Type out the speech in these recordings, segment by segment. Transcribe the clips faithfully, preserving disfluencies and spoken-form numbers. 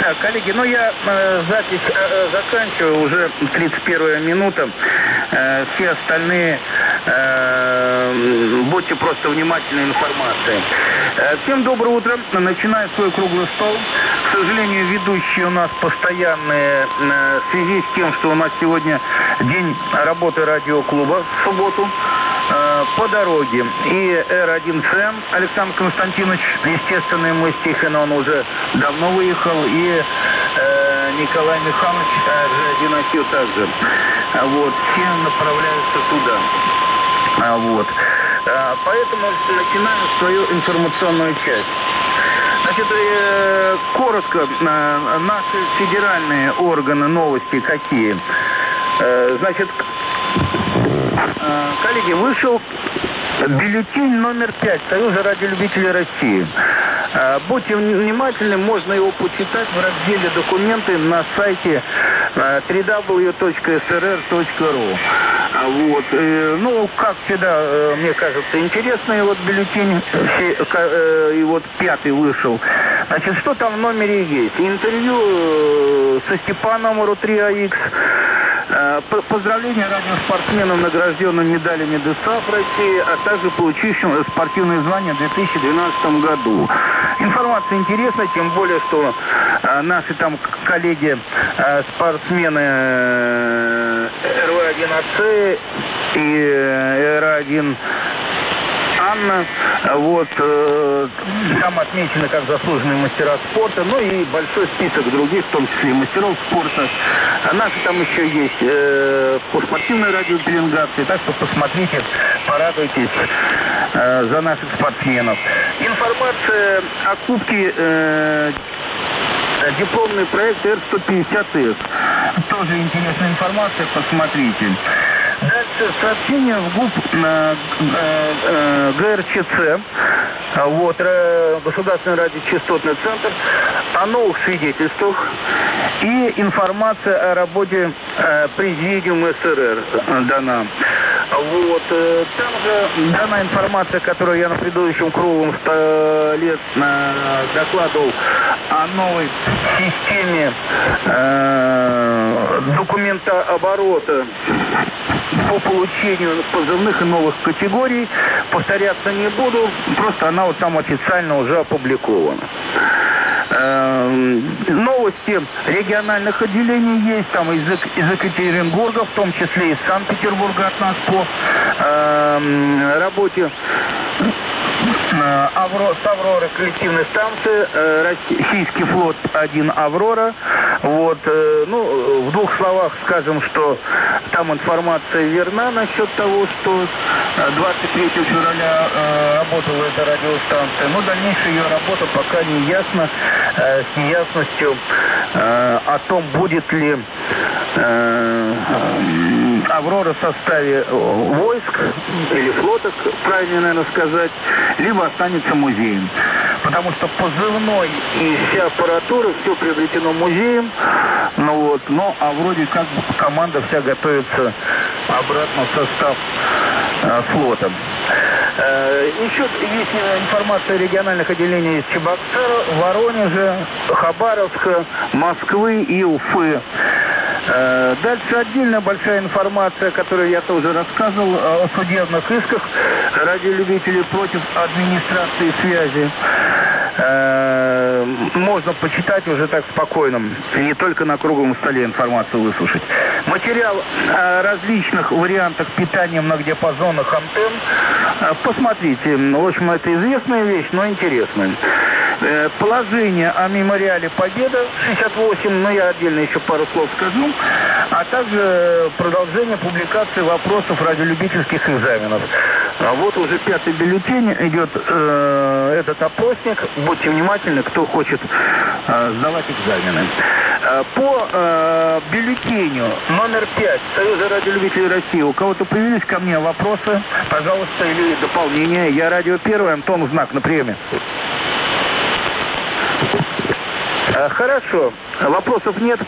Так, коллеги, ну я э, запись э, заканчиваю, уже тридцать первая минута. Э, все остальные э, будьте просто внимательны информации. Э, всем доброе утро. Начинаю свой круглый стол. К сожалению, ведущие у нас постоянные э, в связи с тем, что у нас сегодня день работы радиоклуба в субботу. По дороге. И эр один цэ эм Александр Константинович, естественно, мы с Тихоном, он уже давно выехал, и э, Николай Михайлович, джи один ай кью также. Вот, все направляются туда. Вот. Поэтому начинаем свою информационную часть. Значит, э, коротко, э, наши федеральные органы новости какие? Э, значит, коллеги, вышел бюллетень номер пять Союза радиолюбителей России. Будьте внимательны, можно его почитать в разделе «Документы» на сайте дабл ю дабл ю дабл ю точка эс эр эр точка ру. Вот. Ну, как всегда, мне кажется, интересный вот бюллетень, и вот пятый вышел. Значит, что там в номере есть? Интервью со Степановым эр у три а икс. Поздравления радиоспортсменам, награжденным медалями ДОСААФ России, а также получившим спортивное звание в две тысячи двенадцатом году. Информация интересная, тем более, что а, наши там коллеги, а, спортсмены эр вэ один а цэ и эр один Анна, вот, э, там отмечены как заслуженные мастера спорта, ну и большой список других, в том числе и мастеров спорта. А наши там еще есть э, по спортивной радиопеленгации, так что посмотрите, порадуйтесь э, за наших спортсменов. Информация о кубке э, дипломный проект эр сто пятьдесят эс. Тоже интересная информация, посмотрите. Дальше сообщение в ГУП э, э, гэ эр че цэ, вот, Государственный радиочастотный центр, о новых свидетельствах и информация о работе э, Президиума эс эр эр дана. Вот, э, там же дана информация, которую я на предыдущем круглом столе э, докладывал о новой системе э, документооборота по получению позывных и новых категорий. Повторяться не буду, просто она вот там официально уже опубликована. Э, новости региональных отделений есть, там из, из Екатеринбурга, в том числе из Санкт-Петербурга от нас по э, работе Авро, с Авроры коллективной станции, э, Российский флот один Аврора. Вот, э, ну, в двух словах скажем, что там информация верна насчет того, что двадцать третьего февраля э, работала эта радиостанция, но дальнейшая ее работа пока не ясна, э, с неясностью э, о том, будет ли э, Аврора в составе войск или флота, правильно, наверное, сказать, либо останется музеем. Потому что позывной и вся аппаратура, все приобретено музеем, ну вот, но а вроде как команда вся готовится обратно в состав э, флота. Э, еще есть информация региональных отделений из Чебоксара, Воронежа, Хабаровска, Москвы и Уфы. Э, дальше отдельная большая информация, которую я тоже рассказывал, о судебных исках радиолюбителей против администрации связи. Э, можно почитать уже так спокойно, не только на круглом столе информацию выслушать. Материал о различных вариантах питания многодиапазонных антенн. Э, посмотрите, в общем, это известная вещь, но интересная. Э, положение о мемориале Победа шестьдесят восемь, но я отдельно еще пару слов скажу, а также продолжение публикации вопросов радиолюбительских экзаменов. А вот уже пятый бюллетень идет, э, этот опросник. Будьте внимательны, кто хочет э, сдавать экзамены. Э, по э, бюллетеню номер пять Союза радиолюбителей России у кого-то появились ко мне вопросы, пожалуйста, или дополнения? Я радио первый, Антон Знак на приеме. Э, хорошо, вопросов нет.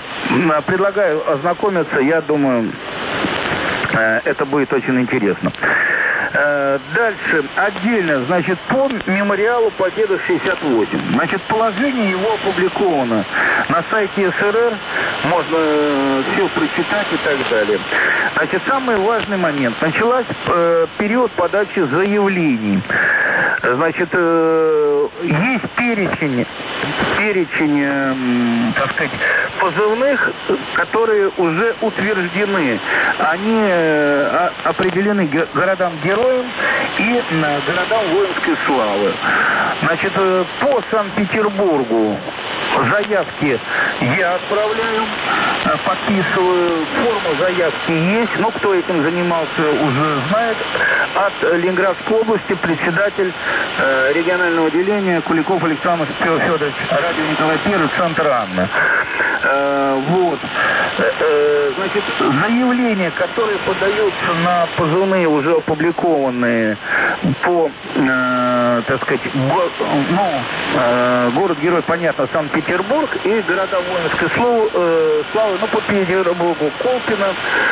Предлагаю ознакомиться, я думаю, э, это будет очень интересно. Э, дальше, отдельно, значит, по мемориалу Победы шестьдесят восемь. Значит, положение его опубликовано на сайте СРР, можно э, все прочитать и так далее. Значит, самый важный момент. Началась э, период подачи заявлений. Значит, э, есть перечень, перечень, э, так сказать, позывных, которые уже утверждены. Они э, определены г- городам-героям и э, городам воинской славы. Значит, э, по Санкт-Петербургу заявки я отправляю, э, подписываю, форма заявки есть, но кто этим занимался, уже знает. От Ленинградской области председатель э, регионального отделения Куликов Александр Федорович, радио Николай Первый, центр Анна. Э, вот. Э, э, значит, заявления, которые подаются на позывные, уже опубликованные по, э, так сказать, го, ну, э, город-герой, понятно, Санкт-Петербург, и города воинской славы, э, славы, ну, по Петербургу, Колпино,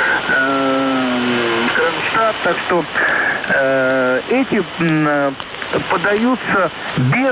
э, Кронштадт, так что э, эти э, подаются без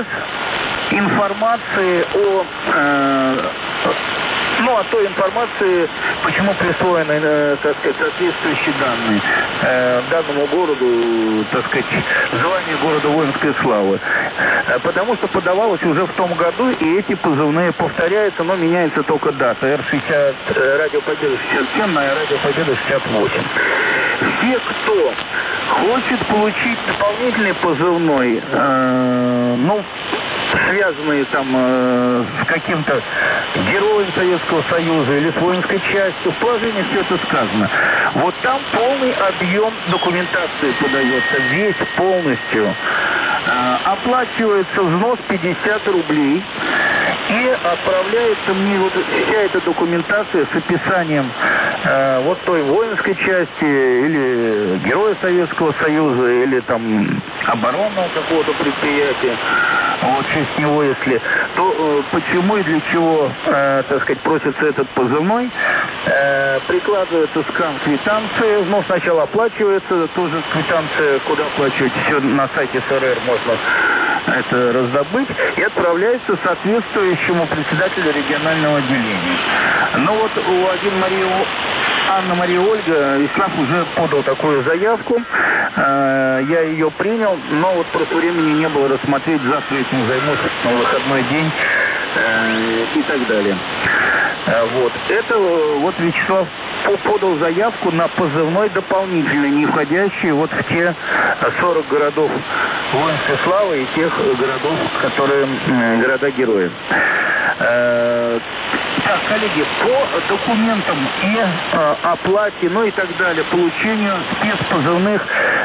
информации о, э, ну, о той информации, почему присвоены, э, так сказать, соответствующие данные э, данному городу, так сказать, звание города воинской славы. Э, потому что подавалось уже в том году, и эти позывные повторяются, но меняется только дата. Эр шестьдесят, э, Радио Победа шестьдесят семь на Радио Победа шестьдесят восемь. Все, кто хочет получить дополнительный позывной, э, ну, связанные там э, с каким-то героем Советского Союза или с воинской частью, в положении все это сказано. Вот там полный объем документации подается, весь полностью. Э, оплачивается взнос пятьдесят рублей и отправляется мне вот вся эта документация с описанием э, вот той воинской части или героя Советского Союза, или там оборонного какого-то предприятия. Вот через него, если, то э, почему и для чего, э, так сказать, просится этот позывной, э, прикладывается скан квитанции, ну, сначала оплачивается, тоже квитанция, куда оплачивать, все на сайте СРР можно это раздобыть, и отправляется соответствующему председателю регионального отделения. Ну вот у один Марии, Анна Мария Ольга Ислав уже подал такую заявку, э, я ее принял, но вот просто времени не было рассмотреть, завтра этим займусь на выходной день э, и так далее. Э, вот, это вот Вячеслав подал заявку на позывной дополнительный, не входящий вот в те сорок городов воинской славы и тех городов, которые э, города-герои. Э, так, коллеги, по документам и э, оплате, ну и так далее, получению спецпозывных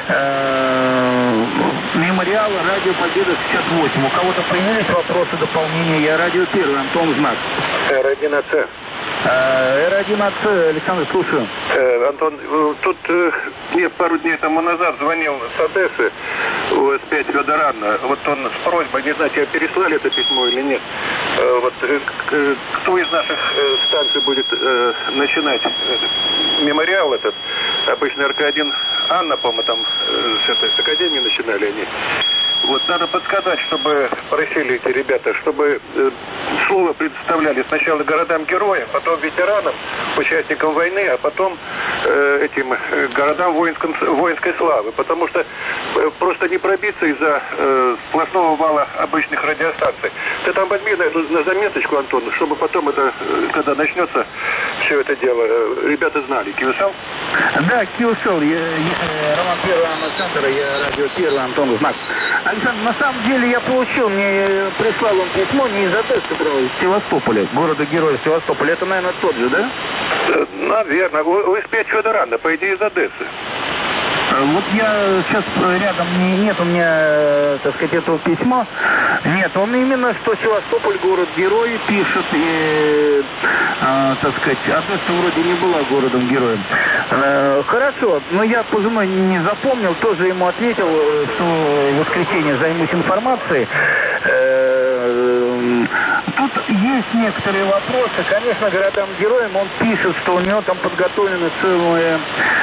э, мемориала Радио Победа шестьдесят восемь. У кого-то появились вопросы, дополнения? Я Радио Первый, Антон Знак. Эр один А Цэ. Эр один А Цэ, Александр, слушаю. Э, Антон, тут э, мне пару дней тому назад звонил с Одессы у эс пять Федор Анна. Вот он с просьбой, не знаю, тебе переслали это письмо или нет. Э, вот э, э, кто из наших э, станций будет э, начинать э, мемориал этот? Обычно эр ка один Анна, по-моему, там э, с, этой, с академии начинали они. Вот надо подсказать, чтобы просили эти ребята, чтобы э, слово предоставляли сначала городам-героям, потом ветеранам, участникам войны, а потом э, этим э, городам воинском, воинской славы. Потому что э, просто не пробиться из-за э, сплошного вала обычных радиостанций. Ты там возьми на, на заметочку, Антон, чтобы потом это, э, когда начнется все это дело, э, ребята знали. Киусал? Да, Киусал. Я, я, Роман Первый, Анна Центр, я Радио Первый, Антон Знак. Александр, на самом деле я получил, мне прислал он письмо не из Одессы, а из Севастополя, города-героя Севастополя. Это, наверное, тот же, да? Наверное. У эс пять Федор Анна, по идее, из Одессы. Вот я сейчас рядом, не, нет у меня, так сказать, этого письма. Нет, он именно, что Севастополь город-герой пишет, и, э, так сказать, Одесса вроде не была городом-героем. Э, хорошо, но я позывной не запомнил, тоже ему ответил, что в воскресенье займусь информацией. Э, тут тут есть некоторые вопросы. Конечно, городам-героям он пишет, что у него там подготовлены целые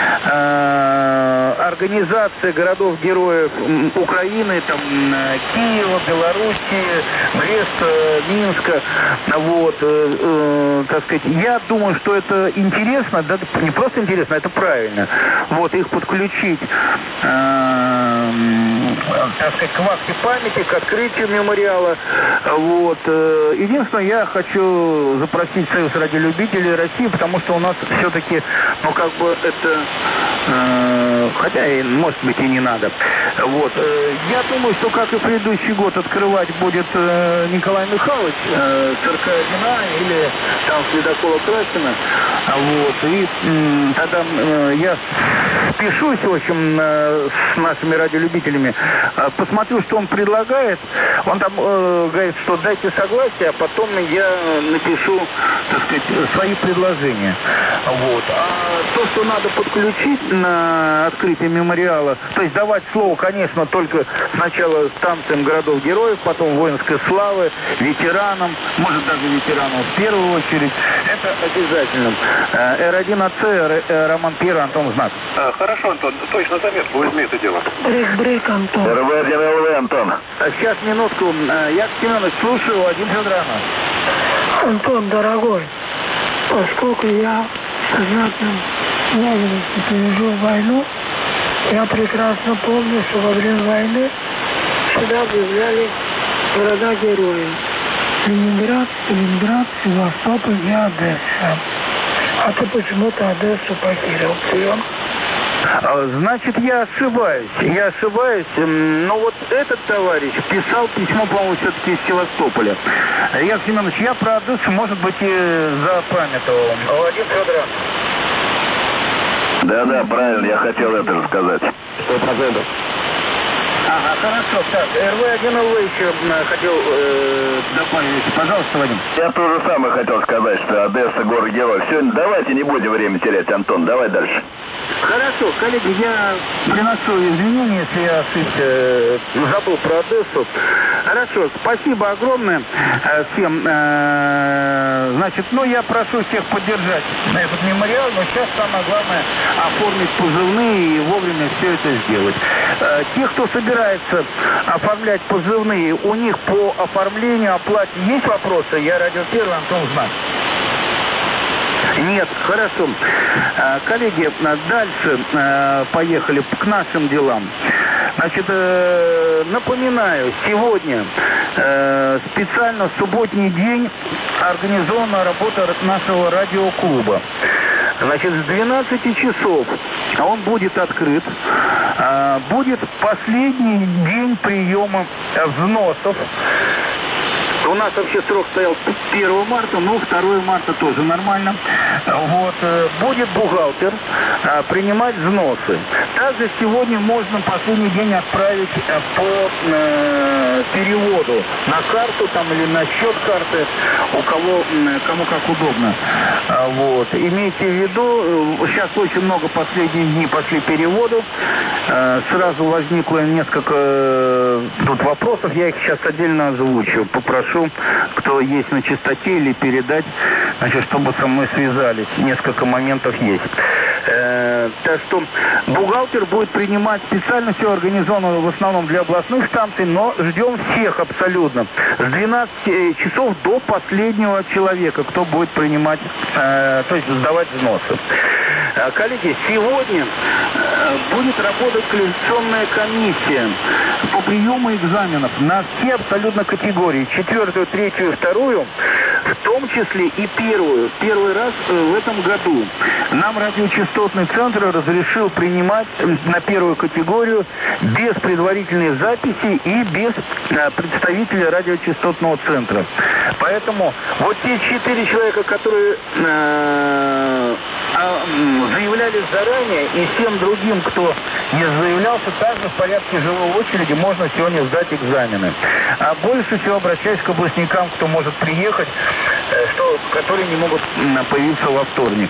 э, организации городов-героев Украины, там Киева, Белоруссии, Бреста, Минска. Вот, э, э, так сказать, я думаю, что это интересно, да, не просто интересно, это правильно. Вот, их подключить, э, так сказать, к вахте памяти, к открытию мемориала. Вот. Единственное, я хочу запросить Союз радиолюбителей России, потому что у нас все-таки, ну, как бы это, э, хотя, и, может быть, и не надо. Вот. Я думаю, что, как и предыдущий год, открывать будет э, Николай Михайлович, э, цирка Дина или там Следокола Красина. Вот. И э, тогда э, я спешусь, в общем, э, с нашими радиолюбителями, э, посмотрю, что он предлагает. Он там э, говорит, что дайте согласие, а потом я напишу, так сказать, свои предложения. Вот. А то, что надо подключить на открытие мемориала, то есть давать слово, конечно, только сначала станциям городов-героев, потом воинской славы, ветеранам, может даже ветеранам в первую очередь, это обязательно. эр один а цэ, Роман Первый, Антон Знак. А, хорошо, Антон, точно заметку возьми это дело. Брейк-брейк, Антон. эр вэ один эл вэ, Антон. Сейчас, минутку. Яков Семенович, слушаю, Владимир Федорович. Антон, дорогой, поскольку я в сознательном возрасте пережил войну, я прекрасно помню, что во время войны сюда объявляли города-герои. Ленинград, Ленинград, Севастополь и Одесса. А ты почему-то Одессу покинул. Прием. Значит, я ошибаюсь. Я ошибаюсь. Но вот этот товарищ писал письмо, по-моему, все-таки из Севастополя. Яков Семенович, я про Одессу, может быть, и запамятовал. Владимир Федорович. Да-да, правильно, я хотел это же сказать. Сто процентов. Ага, хорошо. Так, эр вэ один эл вэ еще хотел э, добавить. Пожалуйста, Вадим. Я то же самое хотел сказать, что Одесса, город-герой. Все, давайте не будем время терять, Антон, давай дальше. Хорошо, коллеги, я приношу извинения, если я ошибся, э, забыл про Одессу. Хорошо, спасибо огромное э, всем. Э, значит, ну, я прошу всех поддержать этот мемориал, но сейчас самое главное оформить позывные и вовремя все это сделать. Э, те, кто собирается оформлять позывные, у них по оформлению, оплате есть вопросы? Я радио Первый, Антон Знак. Нет, хорошо. Коллеги, дальше поехали к нашим делам. Значит, напоминаю, сегодня специально в субботний день организована работа нашего радиоклуба. Значит, с двенадцати часов он будет открыт. Будет последний день приема взносов. У нас вообще срок стоял первого марта, но второго марта тоже нормально. Вот. Будет бухгалтер а, принимать взносы. Также сегодня можно последний день отправить по э, переводу на карту там, или на счет карты, у кого, кому как удобно. А, вот. Имейте в виду, сейчас очень много последних дней пошли переводу. А, сразу возникло несколько э, тут вопросов, я их сейчас отдельно озвучу. Попрошу, кто есть на частоте, или передать, значит, чтобы со мной связались. Несколько моментов есть. Э, так что бухгалтер будет принимать, специально все организовано в основном для областных станций, но ждем всех абсолютно. С двенадцати часов до последнего человека, кто будет принимать, э, то есть сдавать взносы. Э, коллеги, сегодня э, будет работать квалификационная комиссия по приему экзаменов на все абсолютно категории. Четвертую, третью, вторую, в том числе и первую. Первый раз в этом году нам радиочастотный центр разрешил принимать на первую категорию без предварительной записи и без представителя радиочастотного центра. Поэтому вот те четыре человека, которые э, заявлялись заранее, и всем другим, кто не заявлялся, также в порядке живой очереди можно сегодня сдать экзамены. А больше всего обращаюсь к областникам, кто может приехать, что, которые не могут появиться во вторник.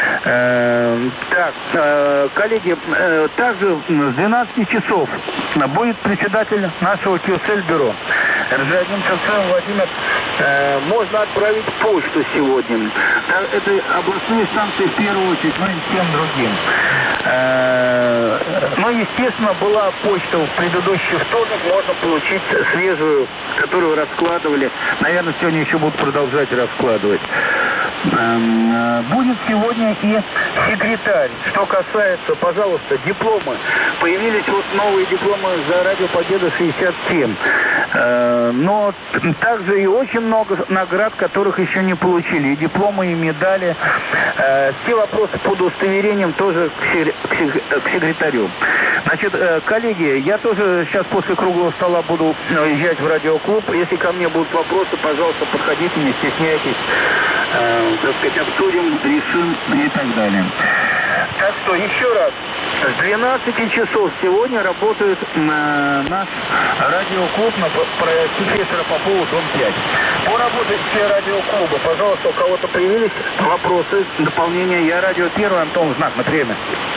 Э, так, э, коллеги, э, также с двенадцати часов будет председатель нашего КЮСЛ-бюро эр джи один ка цэ Владимир э, можно отправить почту сегодня. Это областные станции в первую очередь, ну и всем другим. Э, ну, естественно, была почта в предыдущий вторник, можно получить свежую, которую раскладывали. Наверное, сегодня еще будут продолжать раскладывать. Э, будет сегодня и секретарь. Что касается, пожалуйста, дипломы. Появились вот новые дипломы за Радио Победа шестьдесят семь. Э, но также и очень много наград, которых еще не получили. И дипломы, и медали. Э, все вопросы по удостоверениям тоже к секретарю. Значит, э, коллеги, я тоже сейчас после круглого стола буду уезжать в радиоклуб. Если ко мне будут вопросы, пожалуйста, подходите, не стесняйтесь. Э, так сказать, обсудим, решим и так далее. Так что еще раз, с двенадцати часов сегодня работает э, наш радиоклуб на профессора Попова, дом пять. По работе все радиоклубы, пожалуйста, у кого-то появились вопросы, дополнения. Я радио первый, Антон Знак, на время.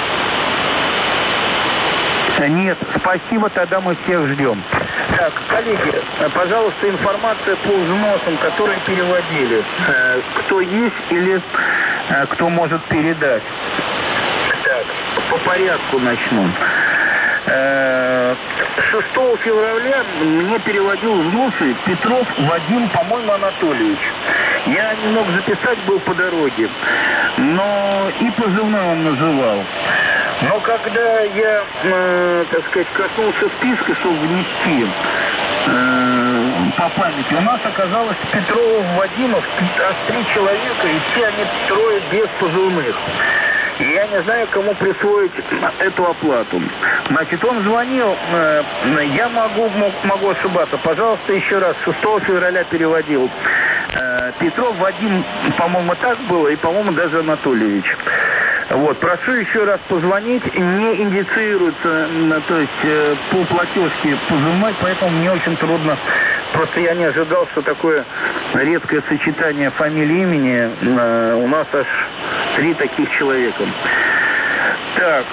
Нет, спасибо, тогда мы всех ждем. Так, коллеги, пожалуйста, информация по взносам, которые переводили. Э, кто есть или э, кто может передать. Так, по порядку начну. Э, шестого февраля мне переводил взносы Петров Вадим, по-моему, Анатольевич. Я не мог записать, был по дороге. Но и позывной он называл. Но когда я, э, так сказать, коснулся списка, чтобы внести э, по памяти, у нас оказалось Петров, Вадимов, аж три человека, и все они трое без позывных. И я не знаю, кому присвоить эту оплату. Значит, он звонил, э, я могу, могу ошибаться, пожалуйста, еще раз, шестого февраля переводил. Э, Петров, Вадим, по-моему, так было, и, по-моему, даже Анатольевич. Вот, прошу еще раз позвонить, не индицируется, то есть э, по платежке позывной, поэтому мне очень трудно, просто я не ожидал, что такое редкое сочетание фамилии, имени, э, у нас аж три таких человека. Так,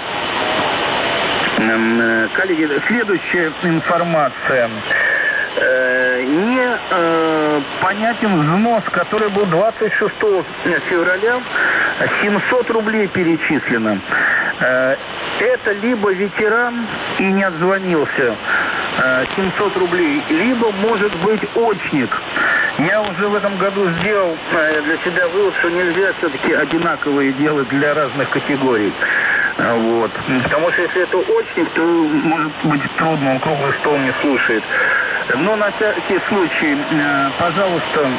э, коллеги, следующая информация. Э, не э, понятен взнос, который был двадцать шестого февраля, семьсот рублей перечислено. Э, это либо ветеран и не отзвонился, э, семьсот рублей, либо может быть очник. Я уже в этом году сделал э, для себя вывод, что нельзя все-таки одинаковые делать для разных категорий. Э, вот. Потому что если это очник, то может быть трудно, он круглый стол не слушает. Но на всякий случай, э, пожалуйста,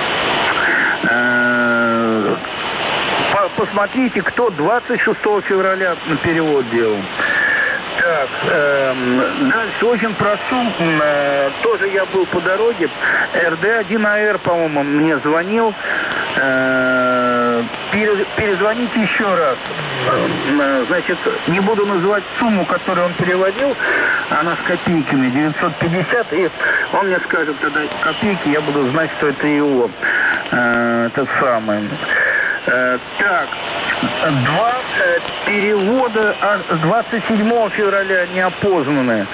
э, по посмотрите, кто двадцать шестого февраля перевод делал. Так, э, дальше очень прошу, э, тоже я был по дороге, эр дэ один а эр, по-моему, мне звонил, э, пере, перезвоните еще раз, э, значит, не буду называть сумму, которую он переводил, она с копейками, девятьсот пятьдесят, и он мне скажет тогда копейки, я буду знать, что это его, э, тот самый. Э, так, два э, перевода двадцать седьмого февраля неопознанные,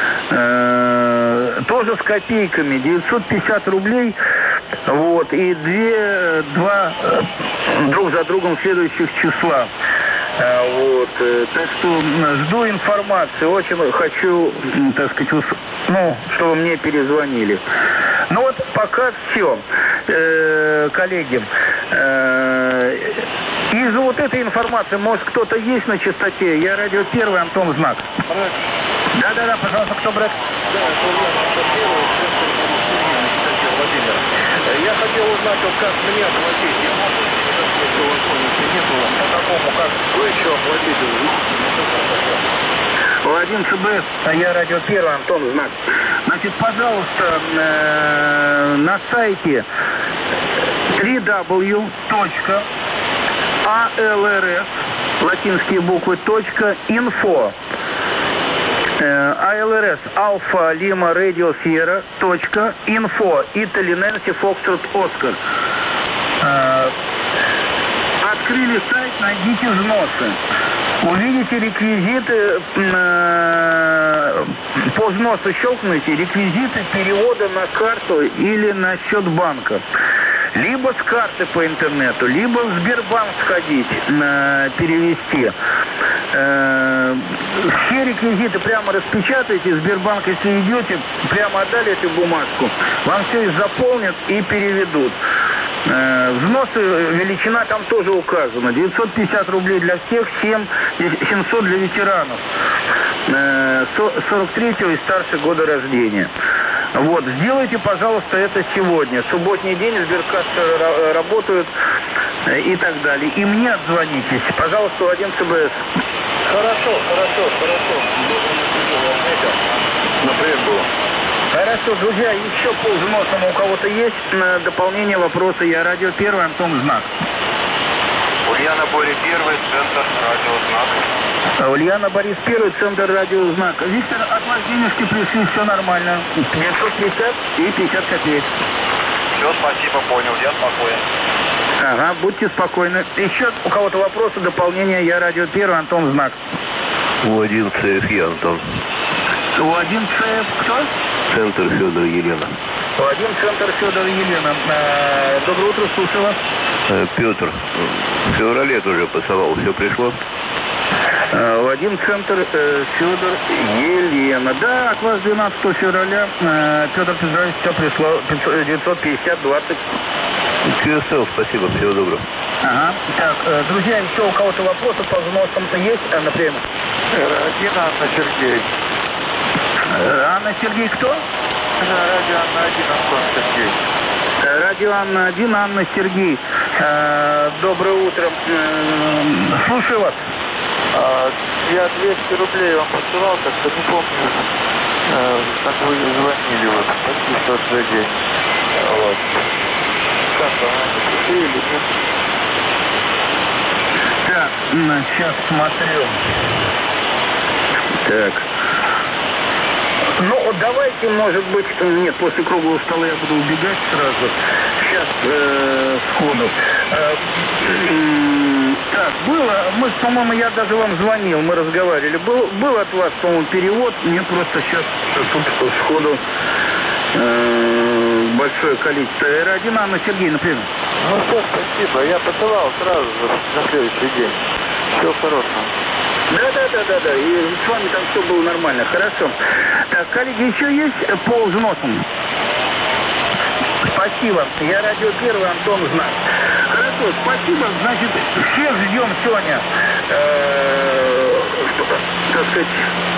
э, тоже с копейками, девятьсот пятьдесят рублей, вот, и две, два э, друг за другом следующих числа. Э, вот, э, так что жду информации, очень хочу, так сказать, ну, чтобы мне перезвонили. Ну вот пока все, э, коллеги. Э, из вот этой информации, может, кто-то есть на частоте? Я радио первый, Антон Знак. Да-да-да, пожалуйста, кто брат? Да, это радио первый, Владимир. Я хотел узнать, вот как мне оплатить. Я могу, если возможности не было, по такому, как вы еще оплатите. один цэ бэ, а я радио первый, Антон Знак. Значит, пожалуйста, э, на сайте дабл ю дабл ю дабл ю точка а эл эр эс, латинские буквы, точка, инфо. а эл эр эс, Alpha Lima Radio Sierra, точка, инфо, Italy Nancy Foxtrot Oscar. Открыли сайт, найдите взносы. Увидите реквизиты, э, по взносу щелкните, реквизиты перевода на карту или на счет банка. Либо с карты по интернету, либо в Сбербанк сходить, э, перевести. Э, все реквизиты прямо распечатайте. В Сбербанк, если идете, прямо отдали эту бумажку, вам все и заполнят и переведут. Э, взносы, величина там тоже указана. девятьсот пятьдесят рублей для всех, семьсот для ветеранов. Э, сорок третьего и старше года рождения. Вот, сделайте, пожалуйста, это сегодня. Субботний день, сберкассы работают и так далее. И мне отзвонитесь, пожалуйста, в один ЦБС. Хорошо, хорошо, хорошо. Например, было. Хорошо, друзья, еще полвзносом у кого-то есть на дополнение вопроса. Я радио первый, Антон Знак. Ульяна Борис первый, центр радио Знак. Ульяна Борис первый, центр радио Знак. Виктор, от вас денежки пришли, все нормально. девятьсот пятьдесят и пятьдесят копеек. Все, спасибо, понял, я спокоен. Ага, будьте спокойны. Еще у кого-то вопросы, дополнения, я радио первый, Антон Знак. У один ЦФ я, Антон. У один ЦФ кто? Центр Федор Елена. У один центр Федор Елена. А, доброе утро, слушаю вас. Петр, в феврале тоже посылал, все пришло? В один центр э, Федор Елена. Да, от вас двенадцатого февраля, э, Петр Петрович, все пришло, девятьсот пятьдесят двадцать. КСЛ, спасибо, всего доброго. Ага. Так, э, друзья, еще у кого-то вопросы по взносам-то есть, Анна Према? Один Анна Сергей. Э, Анна Сергей кто? Радио Анна один, Антон Сергей. Э, Радио Анна один, Анна Сергей. Э, доброе утро. Э, слушаю вас. А, я двести рублей вам посылал, как-то не помню, а, как вы звонили, вот, почти в тот же день. Вот. Как там, они пришли или нет? Так, сейчас смотрю. Так. Ну, давайте, может быть, нет, после круглого стола я буду убегать сразу. Сейчас, э, сходу. Э, э, так, было, мы, по-моему, я даже вам звонил, мы разговаривали. Был, был от вас, по-моему, перевод, мне просто сейчас тут сходу э, большое количество. эр один, Анна Сергей, например. Ну что, спасибо, я посылал сразу же на следующий день. Всего хорошего. Да, да, да, да, да. И с вами там все было нормально. Хорошо. Так, коллеги, еще есть по взносам? Спасибо. Я радио первый, Антон Знак. Хорошо, спасибо. Значит, всех ждем сегодня, э, так сказать,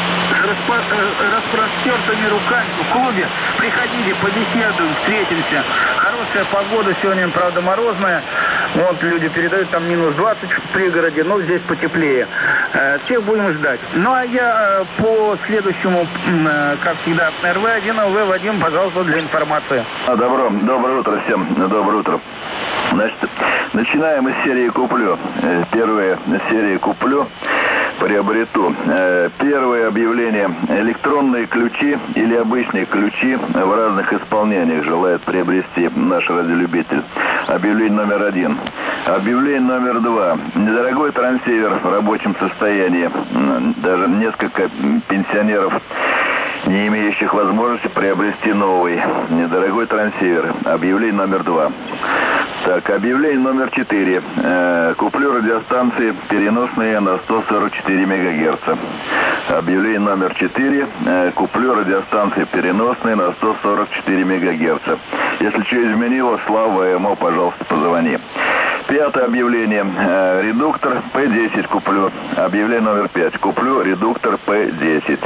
с распростертыми руками в клубе. Приходите, побеседуем, встретимся. Хорошая погода сегодня, правда, морозная. Вот люди передают, там минус двадцать в пригороде, но здесь потеплее. Всех будем ждать. Ну, а я по следующему, как всегда, эр вэ один, эл вэ Вадим, пожалуйста, для информации. Добро, доброе утро всем, доброе утро. Значит, начинаем из серии «Куплю». Первая серия «Куплю», приобрету. Первое объявление. Электронные ключи или обычные ключи в разных исполнениях желает приобрести наш радиолюбитель. Объявление номер один. Объявление номер два. Недорогой трансивер в рабочем состоянии. Даже несколько пенсионеров, не имеющих возможности приобрести новый недорогой трансивер. Объявление номер два. Так, объявление номер четыре. Э, куплю радиостанции переносные на сто сорок четыре мегагерца. Объявление номер четыре. Э, куплю радиостанции переносные на сто сорок четыре мегагерца. Если что изменилось, Слава ЭМО, пожалуйста, позвони. Пятое объявление. Э, редуктор пэ десять куплю. Объявление номер пять. Куплю редуктор пэ десять.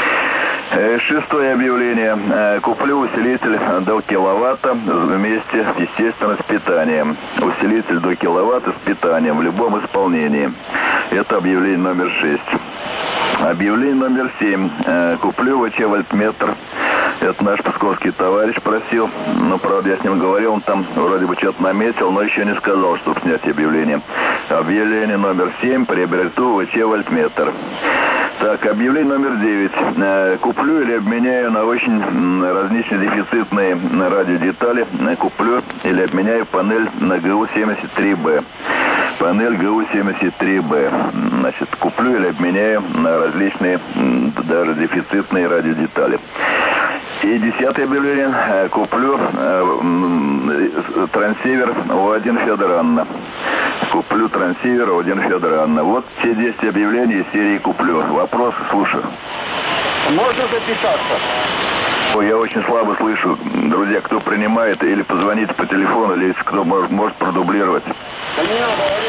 Шестое объявление. Куплю усилитель до киловатта вместе, естественно, с питанием. Усилитель до киловатта с питанием в любом исполнении. Это объявление номер шесть. Объявление номер семь. Куплю ВЧ-вольтметр. Это наш псковский товарищ просил. Но, правда, я с ним говорил, он там вроде бы что-то наметил, но еще не сказал, чтобы снять объявление. Объявление номер семь. Приобрету ВЧ-вольтметр. Так, объявление номер девять. Куплю или обменяю на очень различные дефицитные радиодетали. Куплю или обменяю панель на гэ у семьдесят три бэ. панель гэ у семьдесят три бэ. Значит, куплю или обменяю на различные, даже дефицитные радиодетали. И десятое объявление. Куплю э, трансивер О один Федор Анна. Куплю трансивер О один Федор Анна. Вот все десять объявлений из серии «Куплю». Вопросы слушаю. Можно записаться? Ой, я очень слабо слышу. Друзья, кто принимает, или позвоните по телефону, или если кто может, может продублировать. Да не надо, говорю,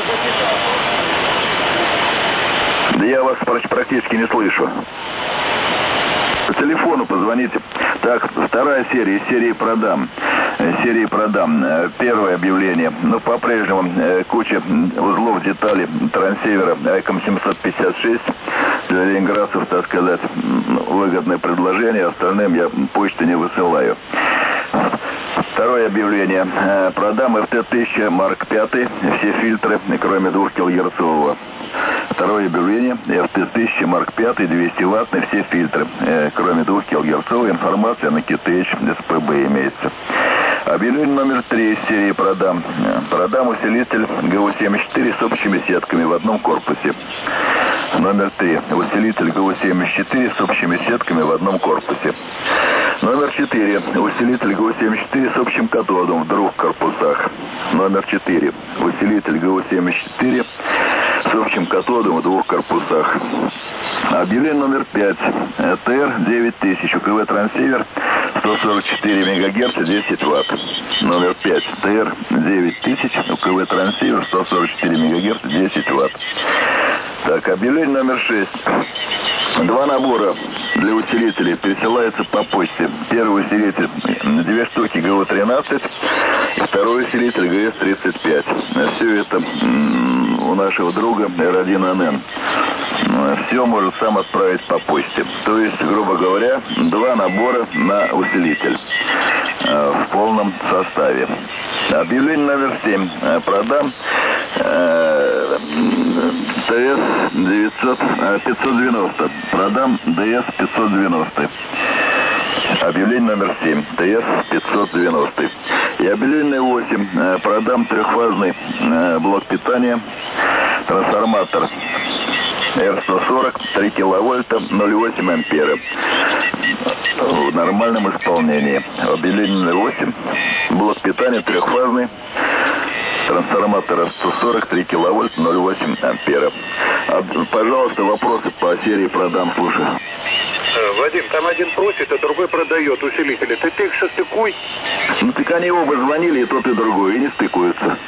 записаться. Да я вас практически не слышу. По телефону позвоните. Так, вторая серия, из серии «Продам». Серии «Продам». Первое объявление. Ну, по-прежнему куча узлов, деталей трансивера Айком семьсот пятьдесят шесть. Для ленинградцев, так сказать, выгодное предложение. Остальным я почты не высылаю. Второе объявление. Продам эф тэ тысяча Марк пять. Все фильтры, кроме двухкилогерцового. Второе объявление. эф тэ тысяча Марк пять, двести ваттный, все фильтры, э, кроме двухкилогерцовой. Информация на КТХ, эс пэ бэ имеется. Объявление номер три из серии «Продам». Продам усилитель гэ у семьдесят четыре с общими сетками в одном корпусе. Номер три. Усилитель гэ у семьдесят четыре с общими сетками в одном корпусе. Номер четыре. Усилитель гэ у семьдесят четыре с общим катодом в двух корпусах. Номер четыре. Усилитель гэ у семьдесят четыре с общим катодом в двух корпусах. Объявление номер пять. тэ эр девять тысяч. УКВ трансивер сто сорок четыре мегагерца, десять ватт. Номер пять. тэ эр девять тысяч. УКВ трансивер сто сорок четыре мегагерца, десять ватт. Так, объявление номер шесть. Два набора для усилителей пересылаются по почте. Первый усилитель две штуки гэ у тринадцать, второй усилитель гэ эс тридцать пять. Все это у нашего друга эр один эн эн. Все может сам отправить по почте. То есть, грубо говоря, два набора на усилитель в полном составе. Объявление номер семь. Продам тэ эс пятьсот девяносто. Продам дэ эс пятьсот девяносто. Объявление номер семь. тэ эс пятьсот девяносто. И объявление восемь. Продам трехфазный блок питания, трансформатор эр сто сорок, три киловольта, ноль целых восемь ампера. В нормальном исполнении. Объявление номер восемь. Блок питания трехфазный. Трансформатор эр сто сорок, три киловольта, ноль целых восемь ампера. А, пожалуйста, вопросы по серии «Продам», слушаю. Вадим, там один просит, а другой продает усилители. Ты ты их состыкуй. Ну так они оба звонили, и тот, и другой, и не стыкуются.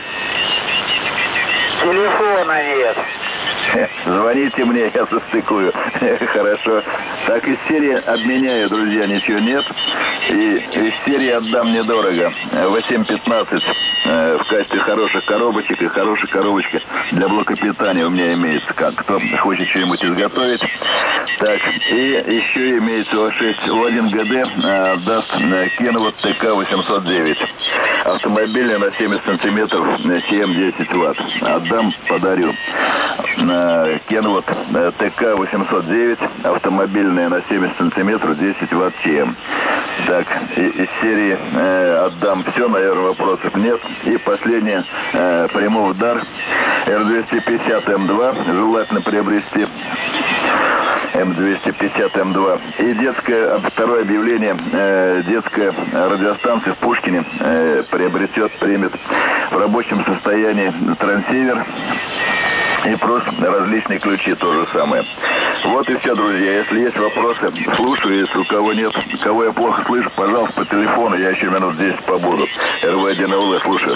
Телефона нет. Звоните мне, я состыкую. Хорошо. Так, из серии обменяю, друзья, ничего нет. И из серии отдам недорого. вэ семь пятнадцать в качестве хороших коробочек и хорошая коробочка для блока питания у меня имеется. Как кто хочет что-нибудь изготовить. Так, и еще имеется о шесть о один гэ дэ, даст Kenwood тэ ка восемьсот девять. Автомобильный на семьдесят сантиметров, семь десять ватт. Отдам, подарю. Kenwood тэ ка восемьсот девять, автомобильная на семьдесят сантиметров, десять ватт ЧМ. Так, и, из серии э, отдам все, наверное, вопросов нет. И последнее, э, приму в дар эр двести пятьдесят эм два, желательно приобрести эм двести пятьдесят эм два. И детское, второе объявление, э, детская радиостанция в Пушкине э, приобретет, примет в рабочем состоянии трансивер. И просто различные ключи, то же самое. Вот и все, друзья. Если есть вопросы, слушаю. Если у кого нет, кого я плохо слышу, пожалуйста, по телефону. Я еще минут десять побуду. эр вэ один эл вэ, слушаю.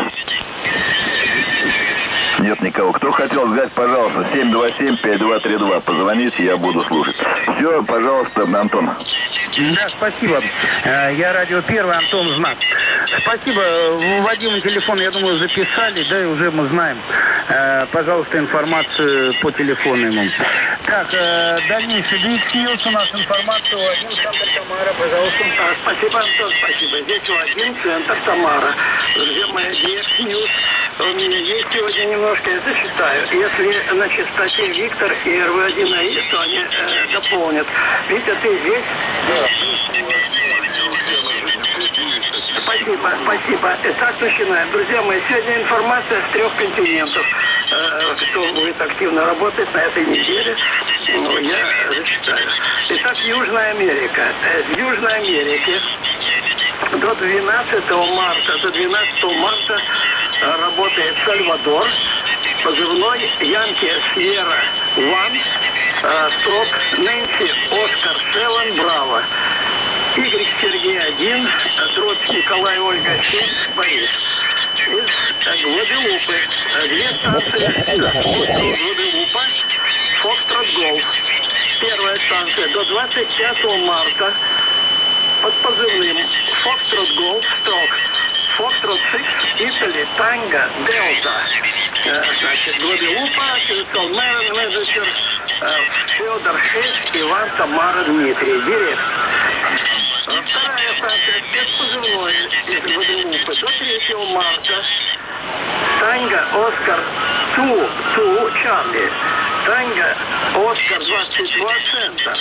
Нет никого. Кто хотел сказать, пожалуйста, семь два семь пять два три два. Позвоните, я буду слушать. Все, пожалуйста, Антон. Да, спасибо. Я радио первый, Антон Знак. Спасибо. Вадиму телефон, я думаю, записали, да, и уже мы знаем. Пожалуйста, информацию по телефону ему. Так, дальнейший Дикс Ньюс у нас информацию. Один центр Тамара, пожалуйста. А, спасибо, Антон, спасибо. Здесь один центр Тамара. Друзья мои, Дикс Ньюс. У меня есть сегодня немножко, я зачитаю. Если на частоте Виктор и эр вэ один эй, то они э, дополнят. Витя, ты здесь? Да. спасибо, спасибо. Итак, начинаем. Друзья мои, сегодня информация с трех континентов. Э, кто будет активно работать на этой неделе, ну, я зачитаю. Итак, Южная Америка. Э, в Южной Америке до двенадцатого марта, до двенадцатого марта э, работает Сальвадор, позывной Янки Сьерра Ван, э, строп Нэнси Оскар Севен Браво. Игорь Сергей один, дробь Николай Ольга семь, Борис. Из Гваделупы. Две станции Гваделупа, Фокстрот Голд. Первая станция до двадцать пятого марта под позывным Фокстрот Голд, строк Фокстрот шесть, Итали, Танго, Делта. Значит, Гваделупа, Кирилл Мэрон, менеджер Федор шесть, Иван, Тамара, Дмитрий. Директор. Вторая станция спецпозывной из Гваделупы до третьего марта. Танго, Оскар, Ту, Ту, Чарли. Танго, Оскар, двадцать два цента.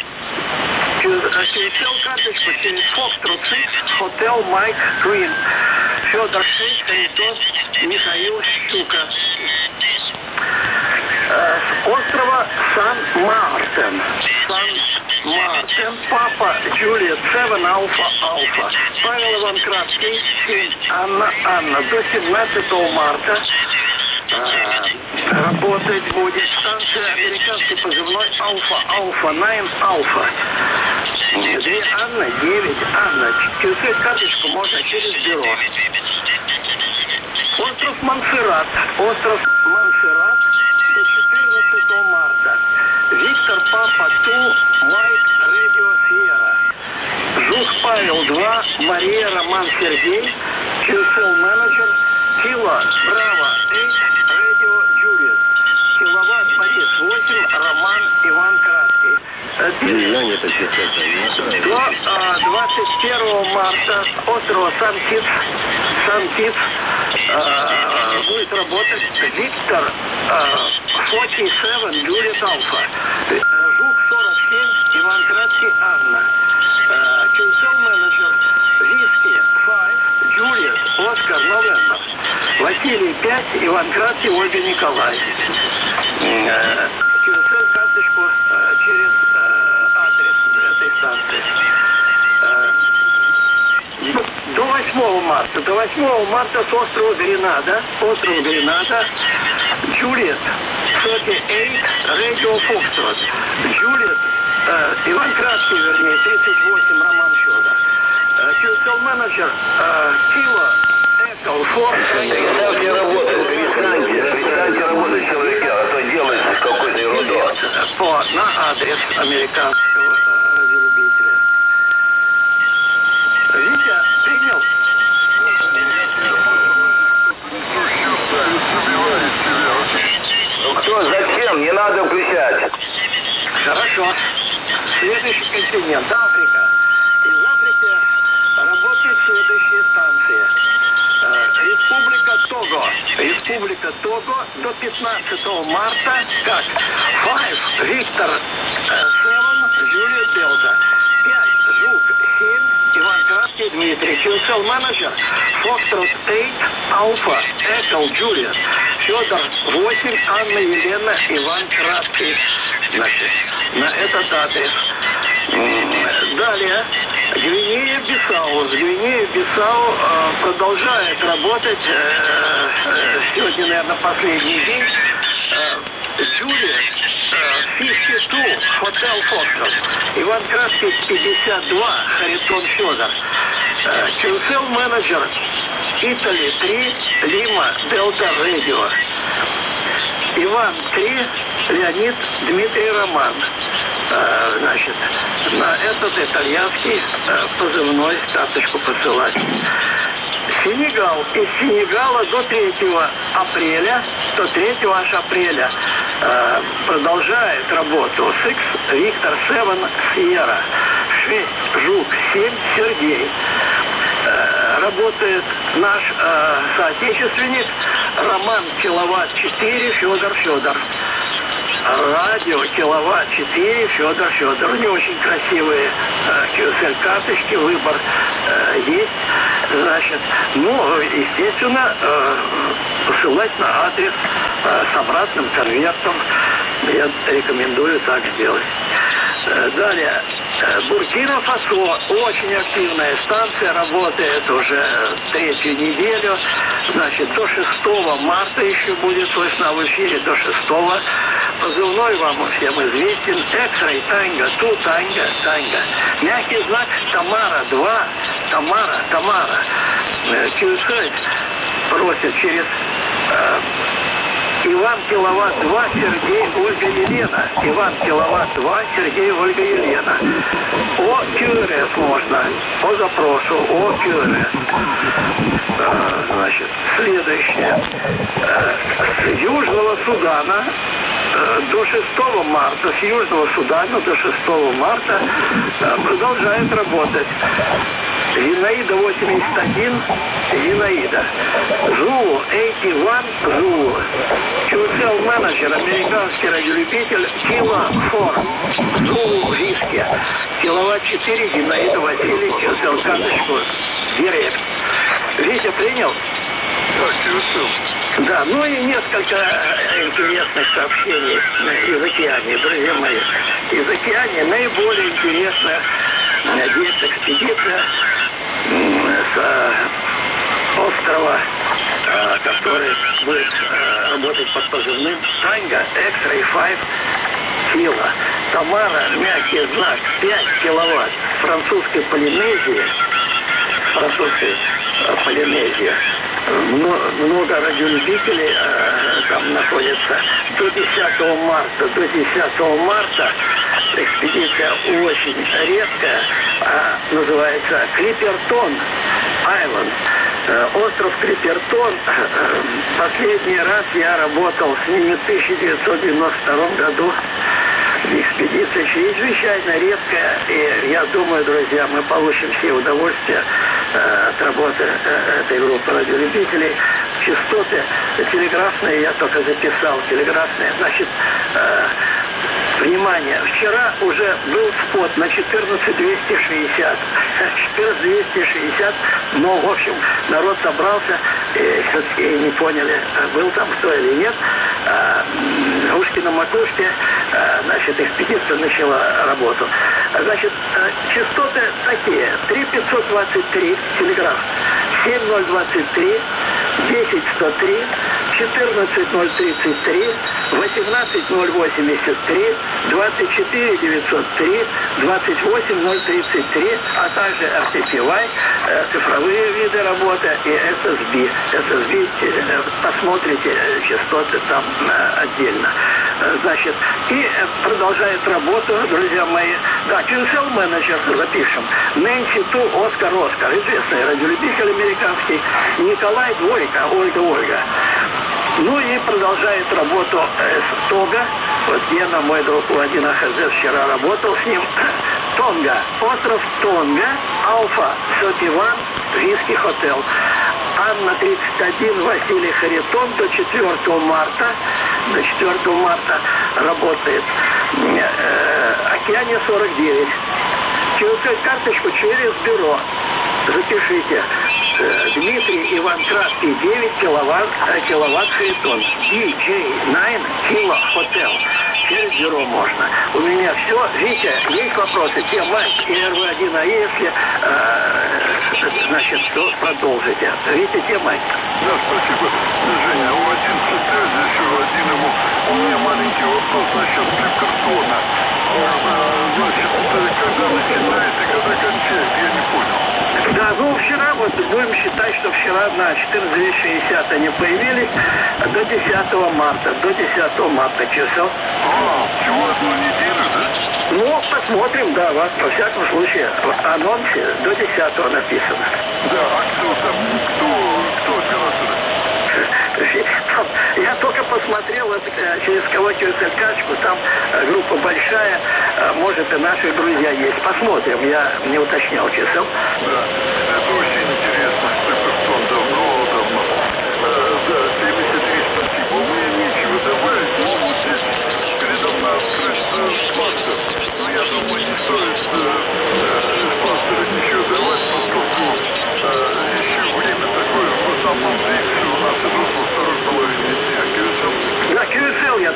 Через карточку, через Фокстрот шесть, Хотел Майк Квин. Федор шесть, Харитон, Михаил Щука. С острова Сан-Мартен. Сан-Мартен. Папа Джулия Севен Алфа Алфа. Павел Иван Краткий, семь, Анна Анна. До семнадцатого марта а, работать будет станция американский позывной Алфа Алфа Найн Алфа. Две Анна, девять Анна. Через карточку можно через бюро. Остров Монсеррат. Остров Монсеррат до четырнадцатого марта. Виктор Папа Ту, Майк Радио Сьерра. Жук Павел два, Мария Роман Сергей, Кьюсел менеджер, Кило Браво восемь, Радио Джулиет. Киловатт Борис восемь, Роман Иван Краткий. До двадцать первого марта острова Сан-Китс, Сан-Китс э, будет работать Виктор сорок семь, Джулиет Алфа. Жук сорок семь, Иван Краткий, Анна. Кьюсел менеджер Виски пять, Джулиет, Оскар, Новембер. Василий пять, Иван Краткий, Ольга Николай. Через карточку э, через э, адрес этой станции. Э, до восьмого марта. До восьмого марта с острова Гренада. Остров Гренада. Джулиет сорок восемь, Радио Фокстрот. Джулиет, э, Иван Краткий, вернее, тридцать восемь, Роман Федор. Кьюсел менеджер э, Кило Экл Форд. Перестаньте работать, перестаньте, перестаньте работать человека, а то делается какой-то ерунду. По, на адрес американского э, радиолюбителя. Витя, принял? Ну кто, зачем? Не надо включать. Хорошо. Следующий континент. Африка. Из Африки работают следующие станции. Республика Того. Республика Того до пятнадцатого марта. Как? пять, Виктор семь, Джулия Делта. пять, Жук семь, Иван Краткий, Дмитрий. Кьюсел менеджер Фокстрот восемь, Алфа, Экл, Джулия. Федор восемь, Анна, Елена, Иван Краткий. Значит, на этот адрес. Далее. Гвинея-Бисау. Гвинея-Бисау э, продолжает работать. Э, э, сегодня, наверное, последний день. Э, Джулия э, пятьдесят два, Хотел Фокстрот. Иван Краткий пятьдесят два, Харитон Федор. Э, Кьюсел менеджер Итали три, Лима, Делта Радио. Иван три, Леонид, Дмитрий Роман. Э, значит, на этот итальянский э, позывной карточку посылать. Сенегал. Из Сенегала до третьего апреля, до третьего аж апреля э, продолжает работу. Сикс, Виктор семь, Сьерра. шесть, Жук, семь, Сергей. Э, работает наш э, соотечественник Роман Киловатт четыре, Федор Федор. Радио Киловатт четыре, Федор Федор. У него очень красивые э, карточки, выбор э, есть. Значит, ну, естественно, э, посылать на адрес э, с обратным конвертом. Я рекомендую так сделать. Э, далее. Буркина-Фасо. Очень активная станция, работает уже третью неделю. Значит, до шестого марта еще будет весна в эфире, до шестого. Позывной вам всем известен. Экс-рей Танго, Ту Танго, Танго. Мягкий знак Тамара два. Тамара, Тамара. Кьюсайт просит через э, Иван Киловатт два, Сергей, Ольга Елена. Иван Киловатт два, Сергей, Ольга Елена. О КЮРС можно. По запросу О КЮРС. А, значит, следующее. А, с Южного Судана а, до шестого марта, с Южного Судана до шестого марта а, продолжает работать. Зинаида восемьдесят один, Зинаида. Зулу, восемьдесят один, Зулу. Кюсел менеджер, американский радиолюбитель, Кила Фор, Зулу, Виски. Киловатт четыре, Зинаида Василий, Кюсел карточку, директ. Витя принял? Да, Кюсел. Да, ну и несколько интересных сообщений из океании, друзья мои. Из океании наиболее интересная здесь экспедиция с острова, который будет работать под позывным Танго X-Ray пять Кило. Тамара, мягкий знак, пять киловатт с французской Полинезии. Французской Полинезии. Много радиолюбителей э, там находится. До десятого марта, до десятого марта экспедиция очень редкая, а, называется Клипертон Айленд. Э, остров Клипертон. Э, последний раз я работал с ними в тысяча девятьсот девяносто втором году. Экспедиция чрезвычайно редкая, и я думаю, друзья, мы получим все удовольствие э, от работы э, этой группы радиолюбителей. Частоты телеграфные я только записал, телеграфные. Значит, э, внимание, вчера уже был спот на четырнадцать двести шестьдесят. четырнадцать двести шестьдесят, но, в общем, народ собрался, и все-таки не поняли, был там кто или нет. Ушки на макушке, значит, экспедиция начала работу. Значит, частоты такие: три пятьсот двадцать три телеграф, семь ноль двадцать три, десять сто три, четырнадцать ноль тридцать три, восемнадцать ноль восемьдесят три, двадцать четыре девятьсот три, двадцать восемь ноль тридцать три, а также эр ти пи вай, э, цифровые виды работы и эс эс би. эс эс би, э, посмотрите э, частоты там э, отдельно. Э, значит, и э, продолжает работу, друзья мои. Да, Кюсел менеджер, запишем. Нэнси Ту, Оскар Оскар, известный радиолюбитель американский. Николай Двойка, Ольга Ольга. Ну и продолжает работу э, с Тога. Вот Гена, мой друг Владимир Ахазев, вчера работал с ним. Тонга, остров Тонга, Алфа, Сотиван, Виски Хотел. Анна тридцать один, Василий Харитон до четвёртого марта. До четвёртого марта работает. Э, Океания сорок девять. Через карточку через бюро. Запишите. Дмитрий Иван Краский, девять киловатт, киловатт Харитон. ди джей девять Кило Хотел. Через бюро можно. У меня все. Витя, есть вопросы? Те Майк и эр вэ один, а если, э, значит, то продолжите. Витя, те Майк. Да, спасибо, Женя. У одиннадцать связи еще один ему. У меня маленький вопрос насчет Клипертона. Значит, когда начинаете, когда кончаете, я не понял. Да, ну вчера, вот будем считать, что вчера на четырнадцать двести шестьдесят они появились до десятого марта. До десятого марта часов. А, всего одну неделю, да? Ну, посмотрим, да, вас, во всяком случае, в анонсе до десятого написано. Да, а кто там, кто, кто оператор? Там, я только посмотрел вот, через кого через карточку, там группа большая, может и наши друзья есть. Посмотрим, я не уточнял часов. Да, это очень интересно, Клипертон давно, давно. А, да, семьдесят три, спасибо, у меня нечего добавить, но вот здесь передо мной открыт фактор, но я думаю, не стоит э, э, факторы ничего давать, поскольку э,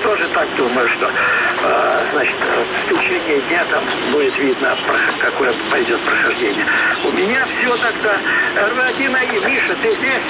тоже так думаю, что, э, значит, в течение дня там будет видно, какое пойдет прохождение. У меня все тогда. эр вэ один эй, Миша, ты здесь?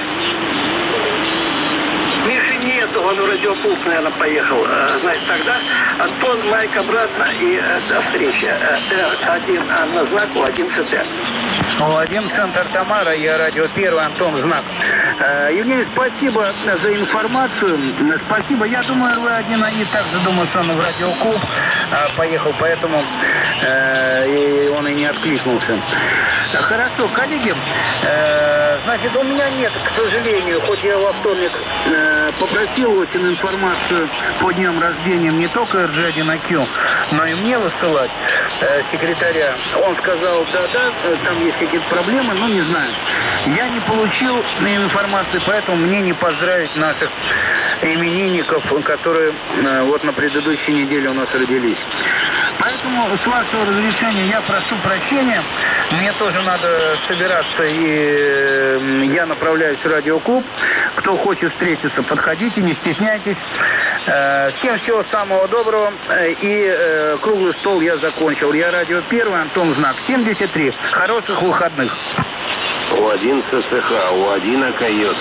Миши нету, он в радиопункт, наверное, поехал. Значит, тогда Антон, Майк обратно и э, до встречи. эр один на знак, У один ЦТ. У один центр Тамара, я радио первый, Антон Знак. Э, Евгений, спасибо за информацию. Спасибо. Я думаю, эр вэ один эй также думаю, что он в радиоклуб э, поехал, поэтому э, и он и не откликнулся. Хорошо, коллеги, э, значит, у меня нет, к сожалению, хоть я во вторник э, попросил очень информацию по дням рождения не только эр джи один эй кью, но и мне высылать э, секретаря. Он сказал, да-да, там есть какие-то проблемы, но не знаю. Я не получил информации, поэтому мне не поздравить наших именинников, которые э, вот на предыдущей неделе у нас родились. Поэтому, с вашего разрешения, я прошу прощения. Мне тоже надо собираться, и э, я направляюсь в радиоклуб. Кто хочет встретиться, подходите, не стесняйтесь. Э, всем всего самого доброго. И э, круглый стол я закончил. Я радио первый, Антон Знак, семьдесят три. Хороших выходных. У один ЦЦХ, У один АКЙ.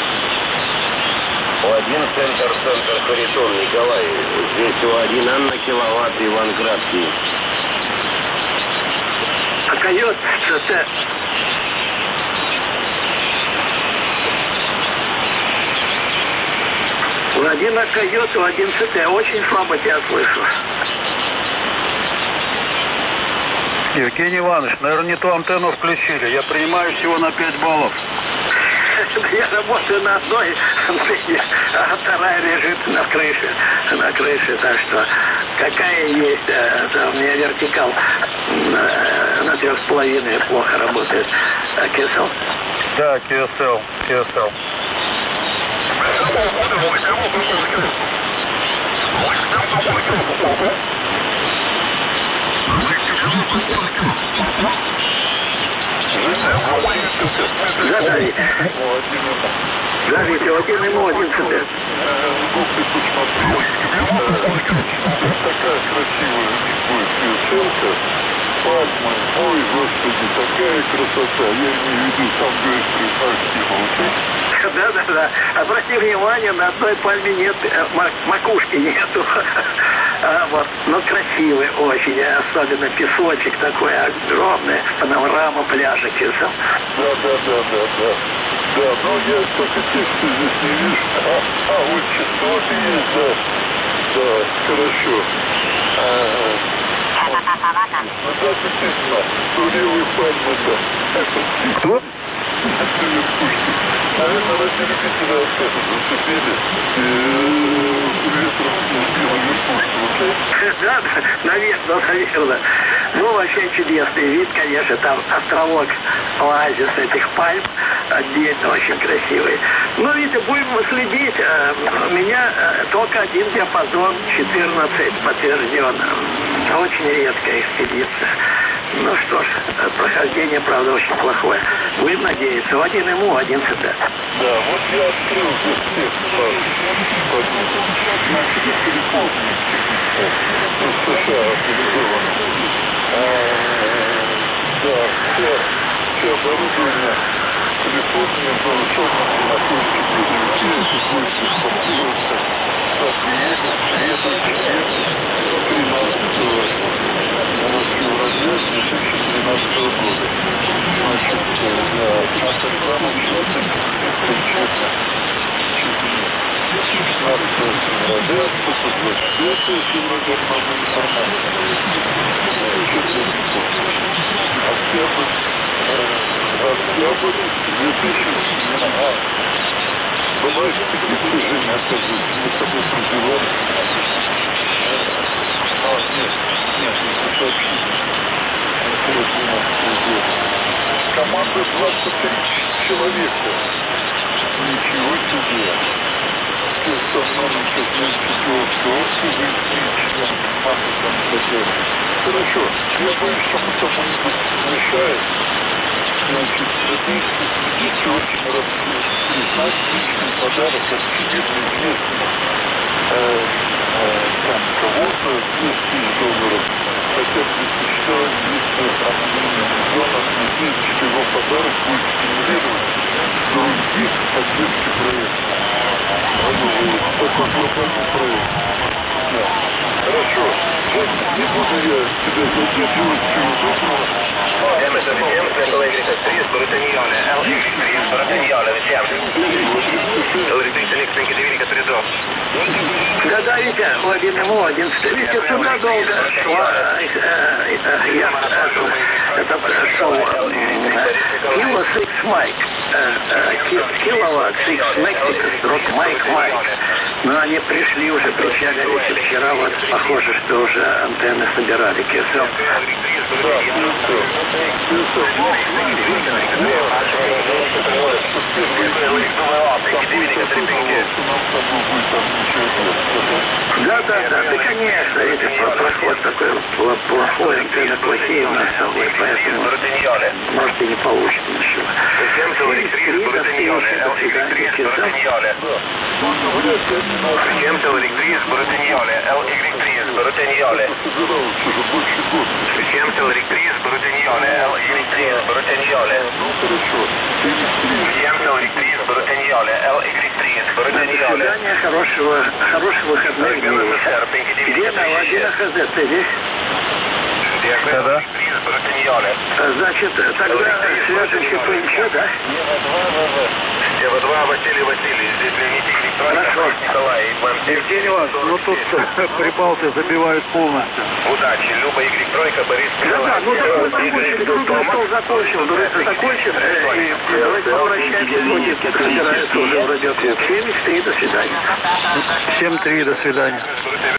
У один центр, центр Харитон, Николай. Здесь У один Анна Киловатт, Иванградский. АКЙ, ЦЦ. У один АКЙ, У один ЦТ. Очень слабо тебя слышу. Евгений Иванович, наверное, не ту антенну включили. Я принимаю всего на пять баллов. Я работаю на одной антенне, а вторая лежит на крыше. На крыше, так что какая есть, это у меня вертикал на, на трех с половиной плохо работает. А КСЛ? Да, КСЛ, КСЛ. Задавите. Задавите, один ему, один себе. Такая красивая будет песенка. Пальма, ой, господи, такая красота. Я имею в виду, там говорит, припасти. Да, да, да. Обрати внимание, на одной пальме нет, макушки нету. А, вот, но красивый очень, особенно песочек такой огромный, панорама пляжа Кисов. Да, да, да, да, да. Да, но я только текста здесь не вижу. А, а вот частоты есть, да. Да, хорошо. Ага. Ну да, действительно, турелый пальма, да. Кто? Наверное, радиолюбители особо зацепили. Ветром сбило верхушку. Да, да, наверное, наверное. Ну, вообще чудесный вид, конечно, там островок, оазис этих пальм, отдельно очень красивый. Ну, видите, будем следить. У меня только один диапазон, четырнадцать подтвержден. Очень редкая экспедиция. Ну что ж, прохождение, правда, очень плохое. Будем надеяться. У один ему, один ЦТ. Да, вот я открыл здесь текст по значит, Калифорния, из США организован. Да, все, все оборудование Калифорния завершенно находится в Европе, будет экспортироваться в Штаты тринадцатого февраля две тысячи тринадцатого года. Значит, на программу участник кончается шестнадцатого февраля, двадцать пятого февраля новая информация. Октябрь, октябрь две тысячи двенадцатого. Бывают такие движения, оказывается, мы с тобой пробивали. А, нет, нет, это сообщение. Команда двадцать три человека. Ничего себе. Персональный Хорошо. Я боюсь, что мы кому-нибудь мешает. Значит, это экспедиция очень рад признать личный подарок от всемирно известного Ударов будет стимулировать других поддержки проекта. Такой глобальный проект. Да. Хорошо. Сейчас не буду я тебя задерживать всего доброго. emme sovviamo per la agricoltura brutaniole, agricoltura brutaniole, vediamo. Electrice Nix Пенкидевилика Тридо. Да-да, Витя, один ему, один. Витя, сюда долго шла. Я это шел Kilo Six Mike. Киловатт Six Mexico, рот Майк Майк. Но они пришли уже, причалили вчера, вот похоже, что уже антенны собирали. Кесов. Да, да, да, да, конечно, видишь, проход такой плохой, антенны плохие у нас, поэтому, может, и не получится ничего. Всем-то электрис, брутаньоле, электрис, брутаньоле. Всем-то электрис, брутаньоле, электрис, брутаньоле. Всем-то электрис, брутаньоле, электрис, брутаньоле. До хорошего, хороших выходных дней. Где на один АХЗ, ты здесь? Да-да. Значит, тогда следующий ПМЧ, да? Ева два, Василий Василий, здесь Леонид Николай, Николай, Евгений Иванович, ну тут прибалты забивают полностью. Удачи, Люба, Игорь Тройка, Борис Да-да, ну так вот стол закончил, дуреться закончит, и давайте попрощаемся, будет, как собирается уже в радиоклуб. семь три, до свидания. семь три, до свидания.